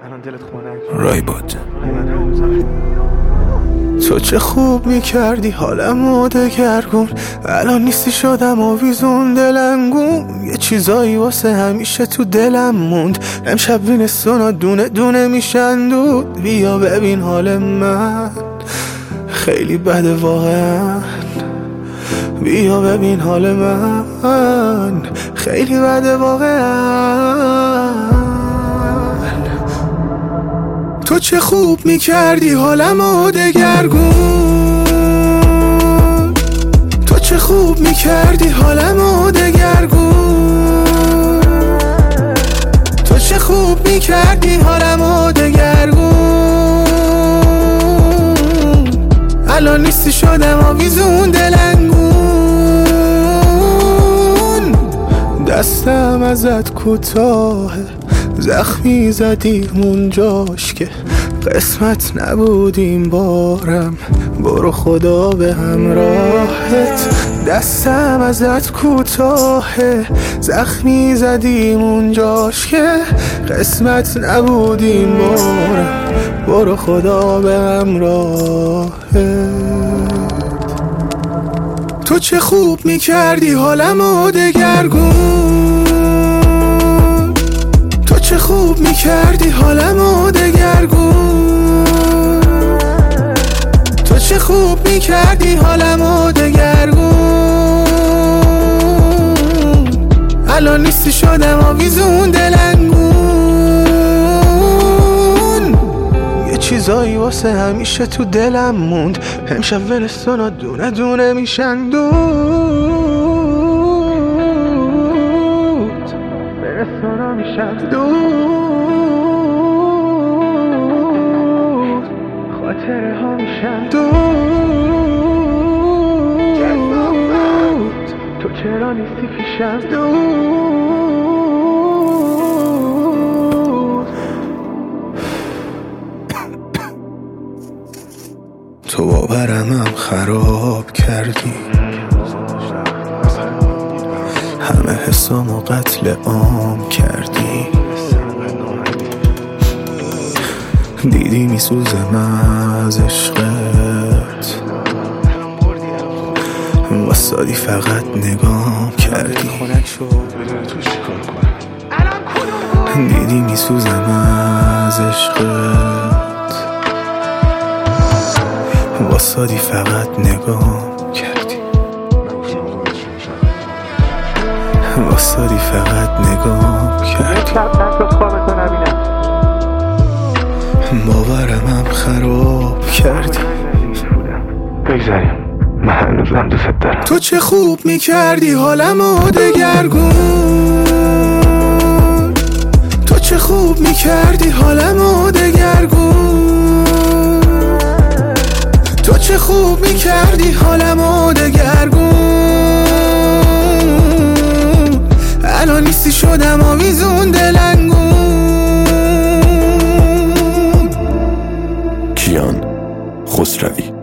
رای بود. تو چه خوب میکردی حالمو دگرگون، الان نیستی شدم آویزون دلنگون. یه چیزایی واسه همیشه تو دلم موند، امشب بینستونا دونه دونه میشن دود. بیا ببین حال من خیلی بده واقعا، بیا ببین حال من خیلی بده واقعا. تو چه خوب میکردی حالمو دگرگون، تو چه خوب میکردی حالمو دگرگون، تو چه خوب میکردی حالمو دگرگون. الان نیستی شدم آویزون دلنگون. دستم ازت کوتاهه، زخمی زدیم اونجاش که قسمت نبودیم بارم، برو خدا به همراهت. دستم ازت کوتاهه، زخمی زدیم اونجاش که قسمت نبودیم بارم، برو خدا به همراهت. تو چه خوب میکردی حالمو دگرگون، تو چه خوب میکردی حالمو دگرگون، تو چه خوب میکردی حالمو دگرگون. الان نیستی شدم آویزون دلنگون. یه چیزایی واسه همیشه تو دلم موند، امشب ولستونا دونه دونه میشن دود. ولستونا میشن دود، خاطره ها میشن دود. تو چرا نیستی پیشم دود. تو باورمم خراب کردی، همه حسامو قتل عام کردی. دیدی میسوزم از عشقت، واسادی فقط نگام کردی. دیدی میسوزم از عشقت، واسادی فقط نگام کردی، واسادی فقط نگام کردی. باورمم خراب کردی. بگذاریم، من هنوزم دوست دارم. تو چه خوب میکردی حالمو دگرگون، تو چه خوب میکردی حالمو دگرگون، تو چه خوب میکردی حالمو دگرگون. الان نیستی شدم آویزون دلنگون. کیان خسروی.